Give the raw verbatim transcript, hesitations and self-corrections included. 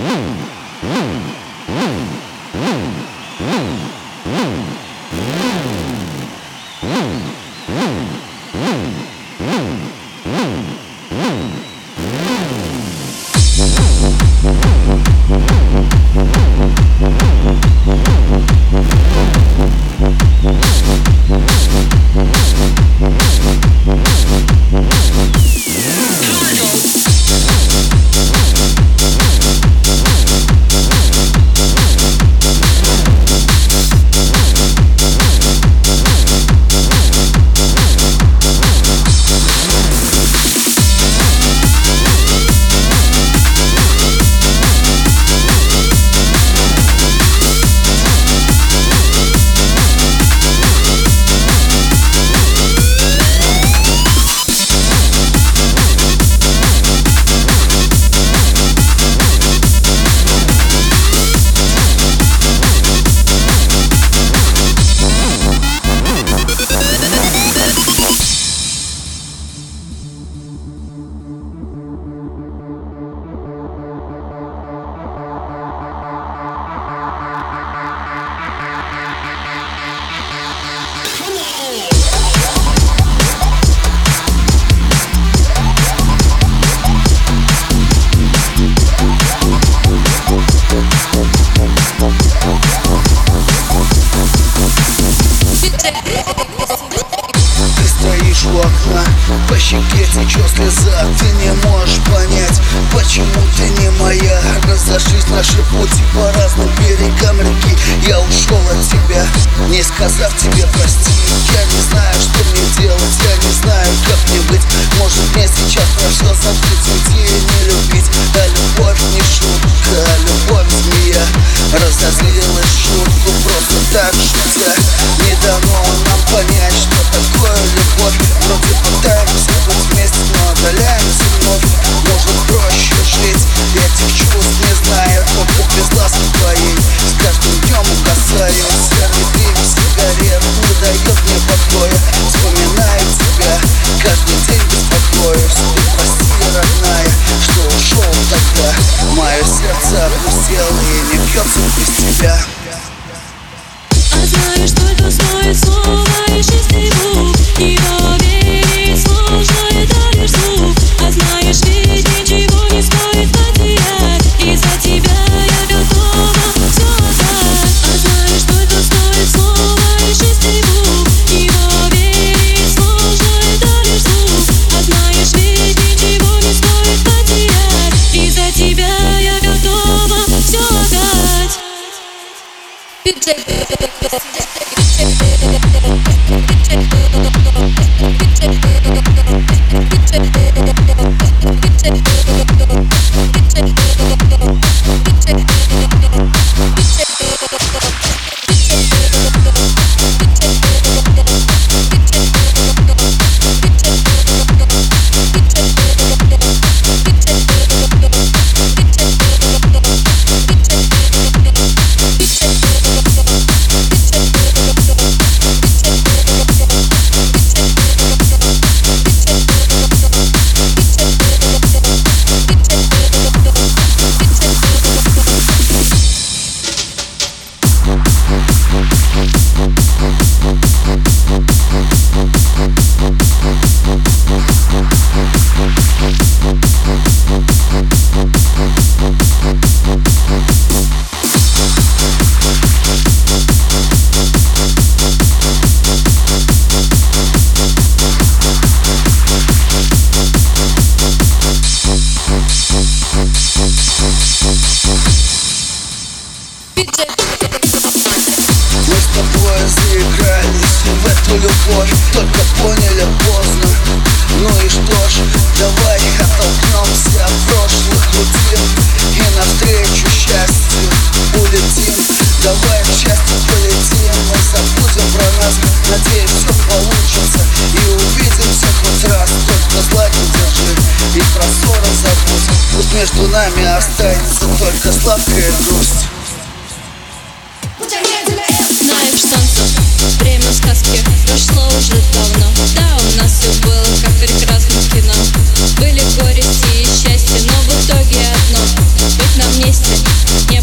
По щеке течет слеза, ты не можешь понять, почему ты не моя. Разошлись наши пути по разным берегам реки. Я ушел от тебя, не сказав тебе прости. Я не знаю, что мне делать, я не знаю, как мне быть. Может мне сейчас про все забыть, уйти и не любить. А любовь не шутка, а любовь змея. Разозлилась шутку, просто так шутя. Не дано нам понять, что такое любовь. Вроде пытаемся быть вместе, но отдаляемся вновь. Может проще жить, этих чувств не знаю, только без ласки твоей. С каждым днем угасаю, серый дым сигарет не дает мне покоя. Вспоминаю тебя, каждый день беспокоюсь. Ты прости, родная, что ушел тогда. Мое сердце опустело и не бьется без тебя. А знаешь, только стоит слово из шести букв, его верить сложно, это лишь звук. А знаешь, ведь ничего не стоит потерять. Из-за тебя я готова все отдать. А знаешь, только стоит слово из шести букв, его верить сложно, это лишь звук. А знаешь, ведь ничего не стоит потерять. Из-за тебя я готова все отдать. Мы с тобой заигрались в эту любовь, только поняли поздно. Ну и что ж, давай оттолкнемся от прошлых рутин и навстречу счастью улетим. Давай в счастье полетим, мы забудем про нас. Надеюсь, все получится и увидимся хоть раз. Только зла не держи и про ссоры забудь. Пусть между нами останется только сладкая грусть. Знаешь, солнце, время сказки прошло уже давно. Да, у нас все было как в прекрасном кино. Были горести и счастья, но в итоге одно. Быть нам не вместе.